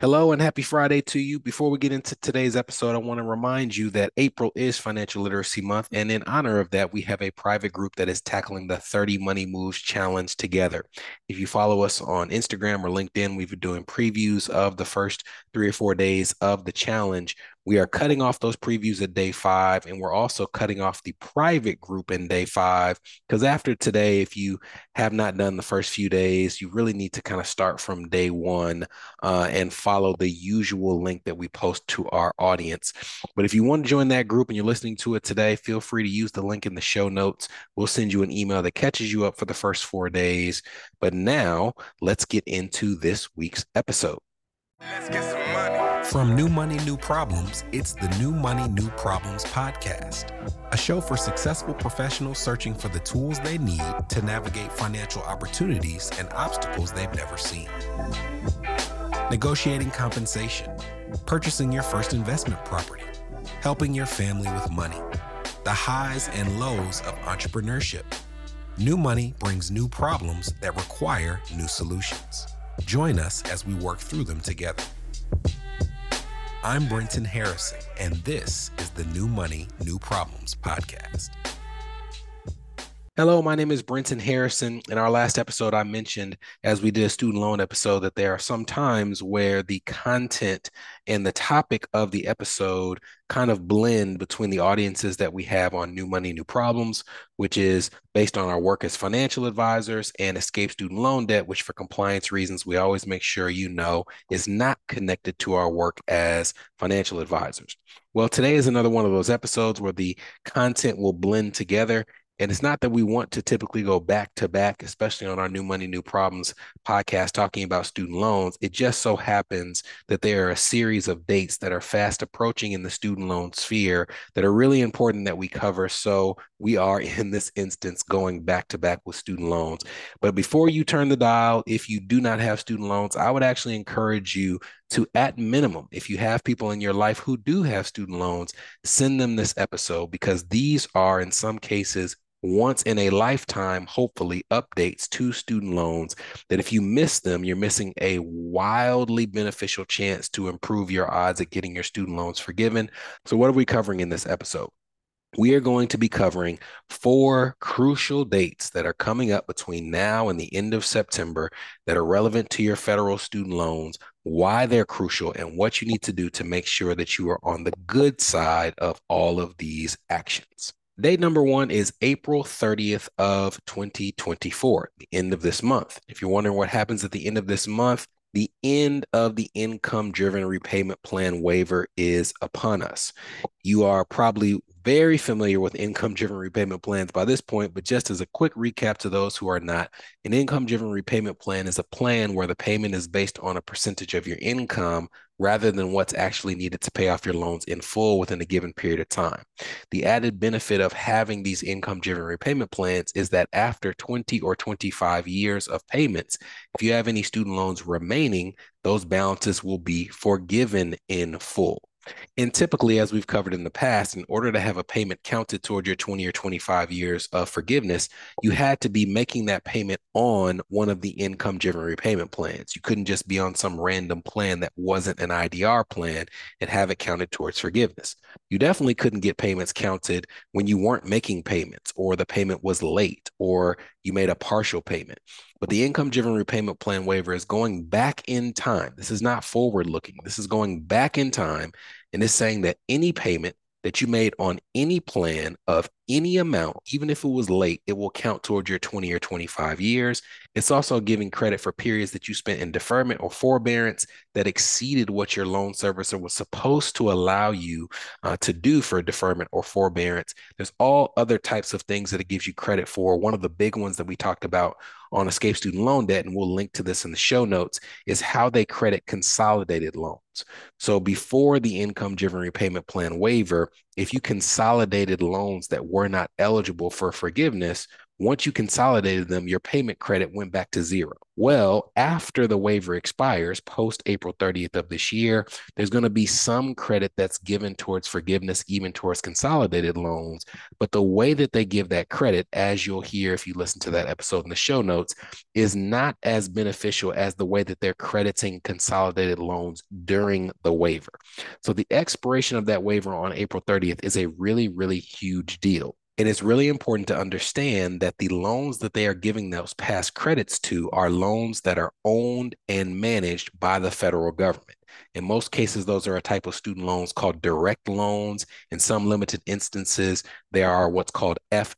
Hello and happy Friday to you. Before we get into today's episode, I want to remind you that April is Financial Literacy Month. And in honor of that, we have a private group that is tackling the 30 Money Moves Challenge together. If you follow us on Instagram or LinkedIn, we've been doing previews of the first 3 or 4 days of the challenge. We are cutting off those previews at day 5, and we're also cutting off the private group in day 5. Because after today, if you have not done the first few days, you really need to kind of start from day 1 and follow the usual link that we post to our audience. But if you want to join that group and you're listening to it today, feel free to use the link in the show notes. We'll send you an email that catches you up for the first 4 days. But now let's get into this week's episode. Let's get some money. From New Money, New Problems, it's the New Money, New Problems podcast, a show for successful professionals searching for the tools they need to navigate financial opportunities and obstacles they've never seen. Negotiating compensation, purchasing your first investment property, helping your family with money, the highs and lows of entrepreneurship. New Money brings new problems that require new solutions. Join us as we work through them together. I'm Brenton Harrison, and this is the New Money, New Problems podcast. Hello, my name is Brenton Harrison. In our last episode, I mentioned, as we did a student loan episode, that there are some times where the content and the topic of the episode kind of blend between the audiences that we have on New Money, New Problems, which is based on our work as financial advisors, and Escape Student Loan Debt, which for compliance reasons, we always make sure you know is not connected to our work as financial advisors. Well, today is another one of those episodes where the content will blend together. And it's not that we want to typically go back to back, especially on our New Money, New Problems podcast talking about student loans. It just so happens that there are a series of dates that are fast approaching in the student loan sphere that are really important that we cover. So we are, in this instance, going back to back with student loans. But before you turn the dial, if you do not have student loans, I would actually encourage you to, at minimum, if you have people in your life who do have student loans, send them this episode, because these are, in some cases, once in a lifetime, hopefully, updates to student loans that if you miss them, you're missing a wildly beneficial chance to improve your odds at getting your student loans forgiven. So what are we covering in this episode? We are going to be covering 4 crucial dates that are coming up between now and the end of September that are relevant to your federal student loans, why they're crucial, and what you need to do to make sure that you are on the good side of all of these actions. Date number 1 is April 30th of 2024, the end of this month. If you're wondering what happens at the end of this month, the end of the income-driven repayment plan waiver is upon us. You are probably very familiar with income-driven repayment plans by this point, but just as a quick recap to those who are not, an income-driven repayment plan is a plan where the payment is based on a percentage of your income rather than what's actually needed to pay off your loans in full within a given period of time. The added benefit of having these income-driven repayment plans is that after 20 or 25 years of payments, if you have any student loans remaining, those balances will be forgiven in full. And typically, as we've covered in the past, in order to have a payment counted toward your 20 or 25 years of forgiveness, you had to be making that payment on one of the income-driven repayment plans. You couldn't just be on some random plan that wasn't an IDR plan and have it counted towards forgiveness. You definitely couldn't get payments counted when you weren't making payments, or the payment was late, or you made a partial payment. But the income-driven repayment plan waiver is going back in time. This is not forward-looking. This is going back in time, and it's saying that any payment that you made on any plan of any amount, even if it was late, it will count towards your 20 or 25 years. It's also giving credit for periods that you spent in deferment or forbearance that exceeded what your loan servicer was supposed to allow you to do for deferment or forbearance. There's all other types of things that it gives you credit for. One of the big ones that we talked about on Escape Student Loan Debt, and we'll link to this in the show notes, is how they credit consolidated loans. So before the income-driven repayment plan waiver, if you consolidated loans that were not eligible for forgiveness, Once you consolidated them, your payment credit went back to zero. Well, after the waiver expires, post April 30th of this year, there's going to be some credit that's given towards forgiveness, even towards consolidated loans. But the way that they give that credit, as you'll hear if you listen to that episode in the show notes, is not as beneficial as the way that they're crediting consolidated loans during the waiver. So the expiration of that waiver on April 30th is a really, really huge deal. And it's really important to understand that the loans that they are giving those past credits to are loans that are owned and managed by the federal government. In most cases, those are a type of student loans called direct loans. In some limited instances, there are what's called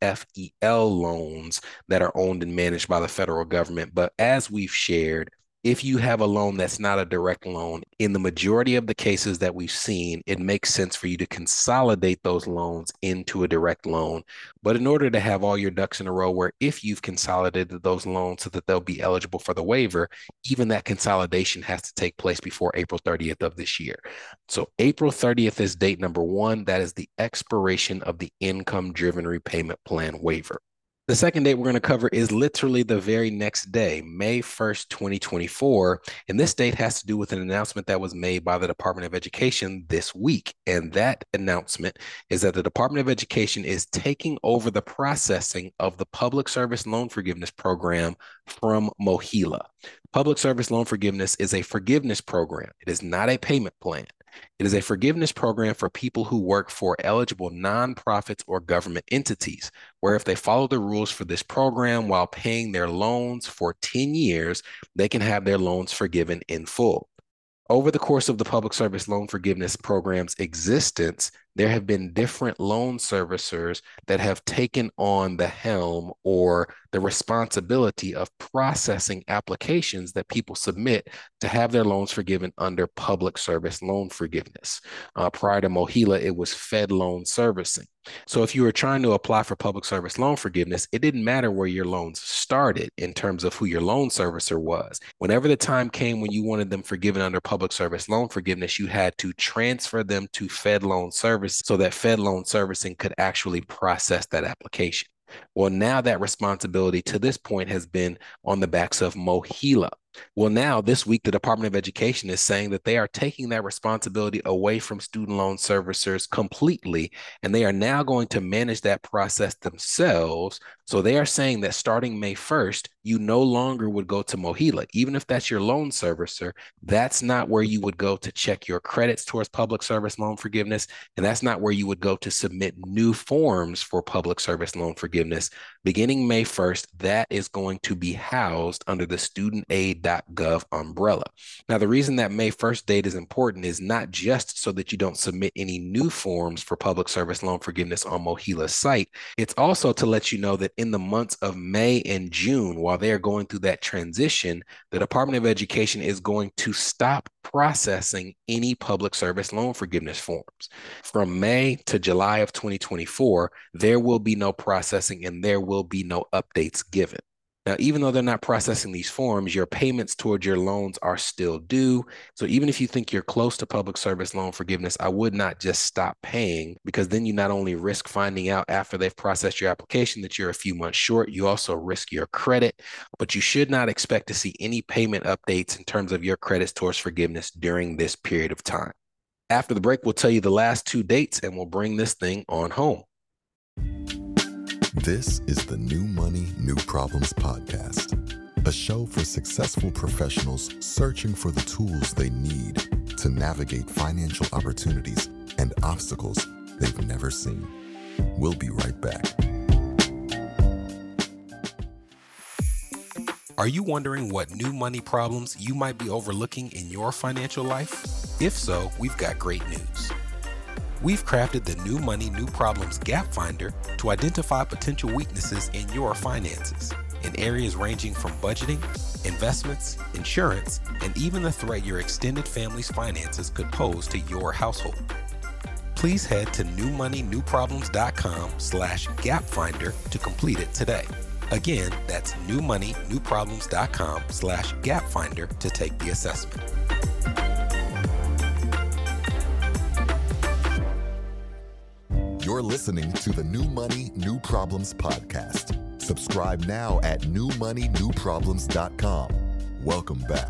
FFEL loans that are owned and managed by the federal government. But as we've shared, if you have a loan that's not a direct loan, in the majority of the cases that we've seen, it makes sense for you to consolidate those loans into a direct loan. But in order to have all your ducks in a row, where if you've consolidated those loans so that they'll be eligible for the waiver, even that consolidation has to take place before April 30th of this year. So April 30th is date number one. That is the expiration of the income-driven repayment plan waiver. The second date we're going to cover is literally the very next day, May 1st, 2024. And this date has to do with an announcement that was made by the Department of Education this week. And that announcement is that the Department of Education is taking over the processing of the Public Service Loan Forgiveness Program from MOHELA. Public Service Loan Forgiveness is a forgiveness program. It is not a payment plan. It is a forgiveness program for people who work for eligible nonprofits or government entities, where if they follow the rules for this program while paying their loans for 10 years, they can have their loans forgiven in full. Over the course of the Public Service Loan Forgiveness Program's existence, there have been different loan servicers that have taken on the helm or the responsibility of processing applications that people submit to have their loans forgiven under Public Service Loan Forgiveness. Prior to MOHELA, it was Fed Loan Servicing. So if you were trying to apply for Public Service Loan Forgiveness, it didn't matter where your loans started in terms of who your loan servicer was. Whenever the time came when you wanted them forgiven under Public Service Loan Forgiveness, you had to transfer them to Fed Loan Service so that Fed Loan Servicing could actually process that application. Well, now that responsibility to this point has been on the backs of MOHELA. Well, now this week, the Department of Education is saying that they are taking that responsibility away from student loan servicers completely, and they are now going to manage that process themselves. So they are saying that starting May 1st, you no longer would go to MOHELA. Even if that's your loan servicer, that's not where you would go to check your credits towards Public Service Loan Forgiveness, and that's not where you would go to submit new forms for Public Service Loan Forgiveness. Beginning May 1st, that is going to be housed under the studentaid.gov umbrella. Now, the reason that May 1st date is important is not just so that you don't submit any new forms for Public Service Loan Forgiveness on MOHELA's site. It's also to let you know that in the months of May and June, while they are going through that transition, the Department of Education is going to stop processing any Public Service Loan Forgiveness forms. From May to July of 2024, there will be no processing and there will be no updates given. Now, even though they're not processing these forms, your payments towards your loans are still due. So even if you think you're close to Public Service Loan Forgiveness, I would not just stop paying, because then you not only risk finding out after they've processed your application that you're a few months short, you also risk your credit, but you should not expect to see any payment updates in terms of your credits towards forgiveness during this period of time. After the break, we'll tell you the last two dates and we'll bring this thing on home. This is the New Money, New Problems podcast, a show for successful professionals searching for the tools they need to navigate financial opportunities and obstacles they've never seen. We'll be right back. Are you wondering what new money problems you might be overlooking in your financial life? If so, we've got great news. We've crafted the New Money, New Problems Gap Finder to identify potential weaknesses in your finances in areas ranging from budgeting, investments, insurance, and even the threat your extended family's finances could pose to your household. Please head to newmoneynewproblems.com/gapfinder to complete it today. Again, that's newmoneynewproblems.com/gapfinder to take the assessment. You're listening to the New Money, New Problems podcast, Subscribe now at newmoneynewproblems.com. Welcome back.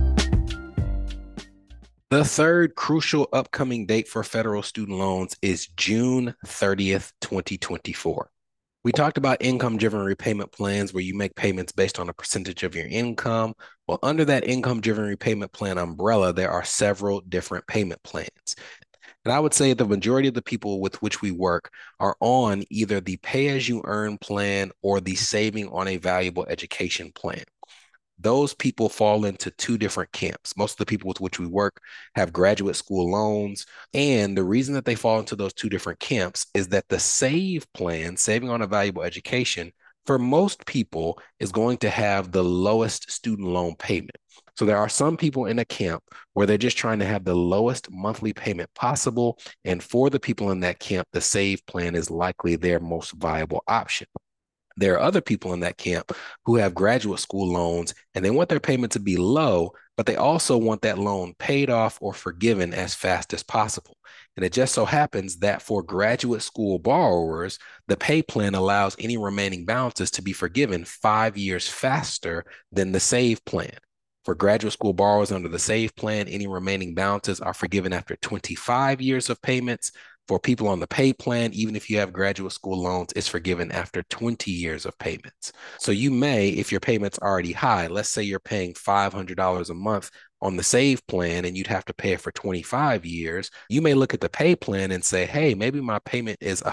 The third crucial upcoming date for federal student loans is June 30th, 2024. We talked about income-driven repayment plans where you make payments based on a percentage of your income. Well, under that income-driven repayment plan umbrella, there are several different payment plans. And I would say the majority of the people with which we work are on either the pay-as-you-earn plan or the saving on a valuable education plan. Those people fall into two different camps. Most of the people with which we work have graduate school loans. And the reason that they fall into those two different camps is that the SAVE plan, Saving on a Valuable Education, for most people is going to have the lowest student loan payment. So there are some people in a camp where they're just trying to have the lowest monthly payment possible. And for the people in that camp, the SAVE plan is likely their most viable option. There are other people in that camp who have graduate school loans and they want their payment to be low, but they also want that loan paid off or forgiven as fast as possible. And it just so happens that for graduate school borrowers, the pay plan allows any remaining balances to be forgiven 5 years faster than the SAVE plan. For graduate school borrowers under the SAVE plan, any remaining balances are forgiven after 25 years of payments. For people on the pay plan, even if you have graduate school loans, it's forgiven after 20 years of payments. So you may, if your payment's already high, let's say you're paying $500 a month on the SAVE plan and you'd have to pay it for 25 years, you may look at the pay plan and say, hey, maybe my payment is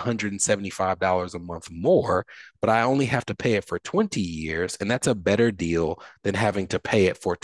$175 a month more, but I only have to pay it for 20 years. And that's a better deal than having to pay it for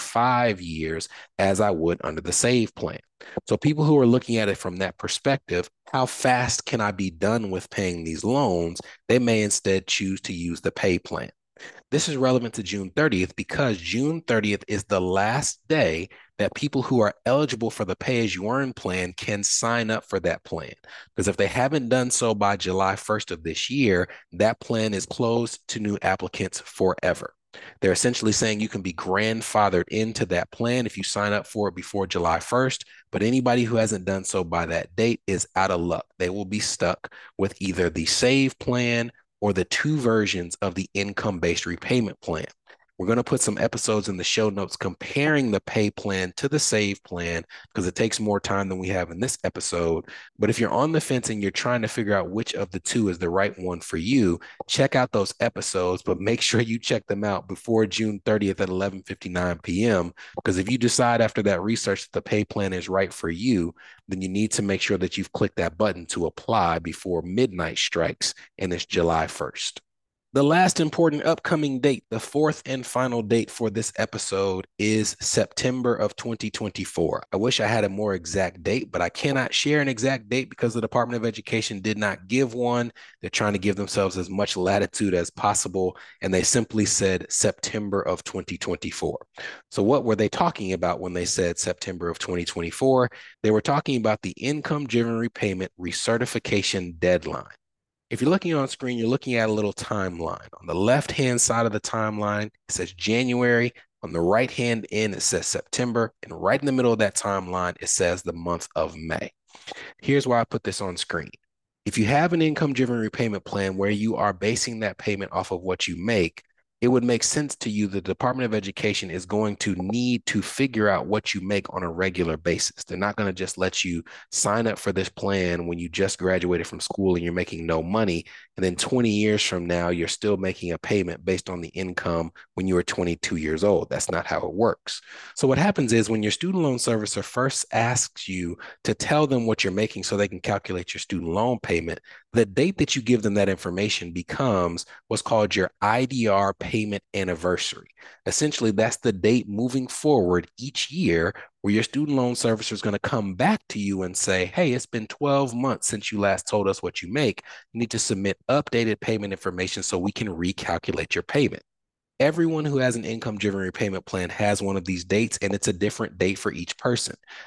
25 years as I would under the SAVE plan. So people who are looking at it from that perspective, how fast can I be done with paying these loans? They may instead choose to use the pay plan. This is relevant to June 30th because June 30th is the last day that people who are eligible for the pay-as-you-earn plan can sign up for that plan. Because if they haven't done so by July 1st of this year, that plan is closed to new applicants forever. They're essentially saying you can be grandfathered into that plan if you sign up for it before July 1st, but anybody who hasn't done so by that date is out of luck. They will be stuck with either the SAVE plan or the two versions of the income-based repayment plan. We're going to put some episodes in the show notes comparing the pay plan to the SAVE plan because it takes more time than we have in this episode. But if you're on the fence and you're trying to figure out which of the two is the right one for you, check out those episodes, but make sure you check them out before June 30th at 11:59 p.m. Because if you decide after that research that the pay plan is right for you, then you need to make sure that you've clicked that button to apply before midnight strikes, and it's July 1st. The last important upcoming date, the fourth and final date for this episode, is September of 2024. I wish I had a more exact date, but I cannot share an exact date because the Department of Education did not give one. They're trying to give themselves as much latitude as possible, and they simply said September of 2024. So what were they talking about when they said September of 2024? They were talking about the income-driven repayment recertification deadline. If you're looking on screen, you're looking at a little timeline. On the left-hand side of the timeline, it says January. On the right-hand end, it says September. And right in the middle of that timeline, it says the month of May. Here's why I put this on screen. If you have an income-driven repayment plan where you are basing that payment off of what you make, it would make sense to you the Department of Education is going to need to figure out what you make on a regular basis. They're not going to just let you sign up for this plan when you just graduated from school and you're making no money. And then 20 years from now, you're still making a payment based on the income when you were 22 years old. That's not how it works. So what happens is when your student loan servicer first asks you to tell them what you're making so they can calculate your student loan payment, the date that you give them that information becomes what's called your IDR payment anniversary. Essentially, that's the date moving forward each year where your student loan servicer is going to come back to you and say, hey, it's been 12 months since you last told us what you make. You need to submit updated payment information so we can recalculate your payment. Everyone who has an income-driven repayment plan has one of these dates, and it's a different date for each person.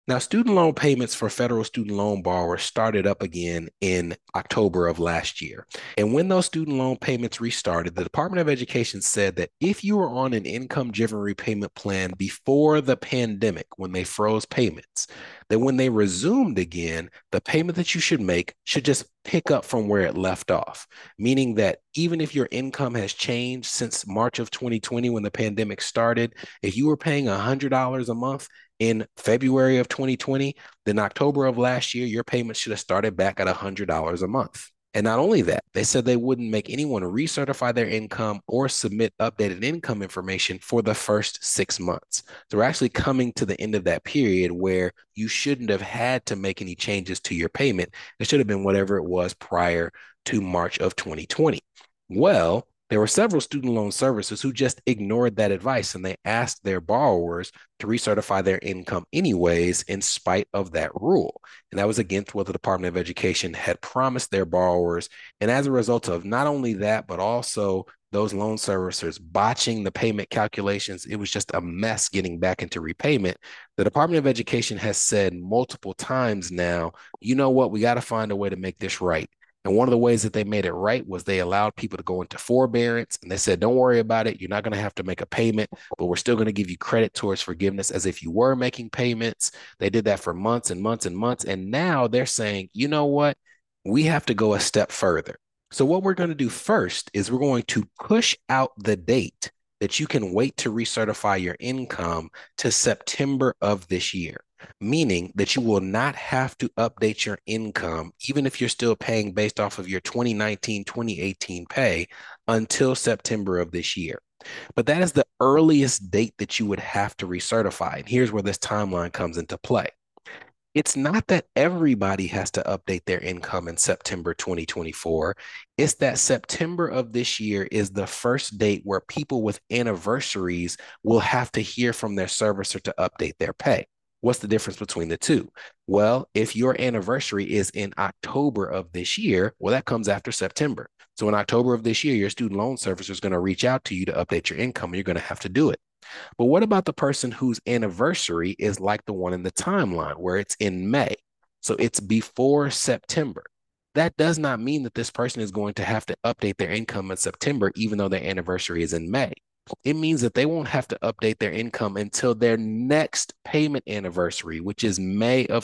Now, student loan payments for federal student loan borrowers started up again in October of last year. And when those student loan payments restarted, the Department of Education said that if you were on an income-driven repayment plan before the pandemic, when they froze payments, that when they resumed again, the payment that you should make should just pick up from where it left off, meaning that even if your income has changed since March of 2020 when the pandemic started, if you were paying $100 a month in February of 2020, then October of last year, your payments should have started back at $100 a month. And not only that, they said they wouldn't make anyone recertify their income or submit updated income information for the first 6 months. So we're actually coming to the end of that period where you shouldn't have had to make any changes to your payment. It should have been whatever it was prior to March of 2020. Well, there were several student loan servicers who just ignored that advice and they asked their borrowers to recertify their income anyways, in spite of that rule. And that was against what the Department of Education had promised their borrowers. And as a result of not only that, but also those loan servicers botching the payment calculations, it was just a mess getting back into repayment. The Department of Education has said multiple times now, you know what, we got to find a way to make this right. And one of the ways that they made it right was they allowed people to go into forbearance and they said, don't worry about it. You're not going to have to make a payment, but we're still going to give you credit towards forgiveness as if you were making payments. They did that for months and months and months. And now they're saying, you know what? We have to go a step further. So what we're going to do first is we're going to push out the date that you can wait to recertify your income to September of this year, meaning that you will not have to update your income, even if you're still paying based off of your 2019, 2018 pay, until September of this year. But that is the earliest date that you would have to recertify. And here's where this timeline comes into play. It's not that everybody has to update their income in September 2024. It's that September of this year is the first date where people with anniversaries will have to hear from their servicer to update their pay. What's the difference between the two? Well, if your anniversary is in October of this year, well, that comes after September. So in October of this year, your student loan servicer is going to reach out to you to update your income, and you're going to have to do it. But what about the person whose anniversary is like the one in the timeline where it's in May? So it's before September. That does not mean that this person is going to have to update their income in September, even though their anniversary is in May. It means that they won't have to update their income until their next payment anniversary, which is May of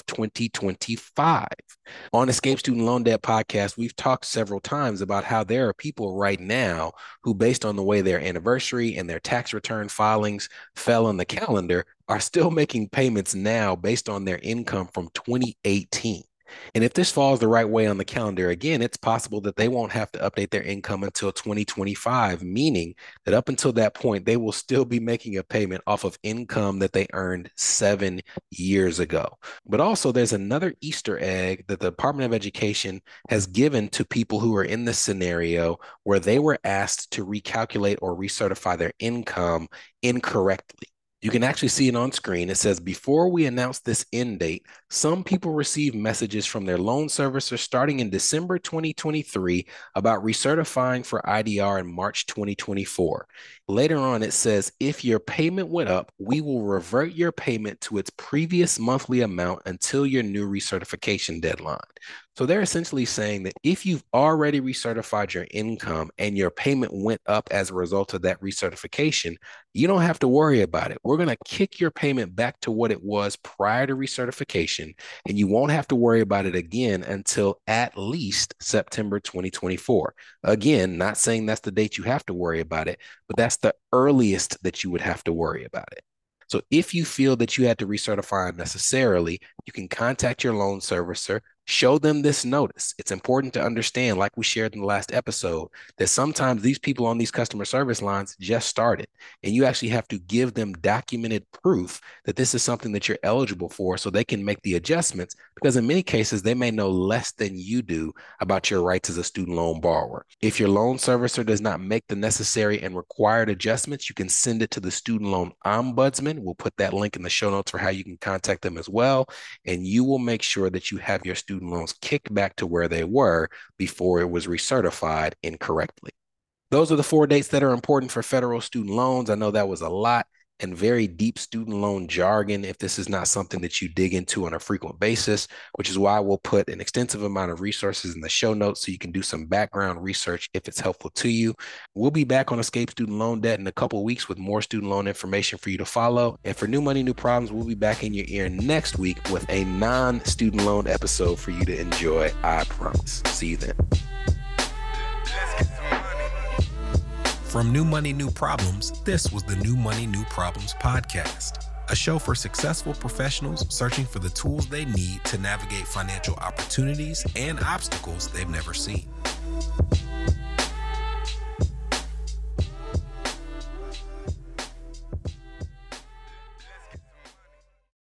2025. On Escape Student Loan Debt podcast, we've talked several times about how there are people right now who, based on the way their anniversary and their tax return filings fell on the calendar, are still making payments now based on their income from 2018. And if this falls the right way on the calendar, again, it's possible that they won't have to update their income until 2025, meaning that up until that point, they will still be making a payment off of income that they earned 7 years ago. But also, there's another Easter egg that the Department of Education has given to people who are in this scenario where they were asked to recalculate or recertify their income incorrectly. You can actually see it on screen. It says, before we announce this end date, some people receive messages from their loan servicer starting in December 2023 about recertifying for IDR in March 2024. Later on, it says, if your payment went up, we will revert your payment to its previous monthly amount until your new recertification deadline. So they're essentially saying that if you've already recertified your income and your payment went up as a result of that recertification, you don't have to worry about it. We're going to kick your payment back to what it was prior to recertification, and you won't have to worry about it again until at least September 2024. Again, not saying that's the date you have to worry about it, but that's the earliest that you would have to worry about it. So if you feel that you had to recertify unnecessarily, you can contact your loan servicer, show them this notice. It's important to understand, like we shared in the last episode, that sometimes these people on these customer service lines just started, and you actually have to give them documented proof that this is something that you're eligible for so they can make the adjustments, because in many cases, they may know less than you do about your rights as a student loan borrower. If your loan servicer does not make the necessary and required adjustments, you can send it to the Student Loan Ombudsman. We'll put that link in the show notes for how you can contact them as well, and you will make sure that you have your student loans kicked back to where they were before it was recertified incorrectly. Those are the 4 dates that are important for federal student loans. I know that was a lot. and very deep student loan jargon if this is not something that you dig into on a frequent basis, which is why we'll put an extensive amount of resources in the show notes so you can do some background research if it's helpful to you. We'll be back on Escape Student Loan Debt in a couple of weeks with more student loan information for you to follow. And for New Money, New Problems, we'll be back in your ear next week with a non-student loan episode for you to enjoy. I promise. See you then. From New Money, New Problems, this was the New Money, New Problems podcast, a show for successful professionals searching for the tools they need to navigate financial opportunities and obstacles they've never seen.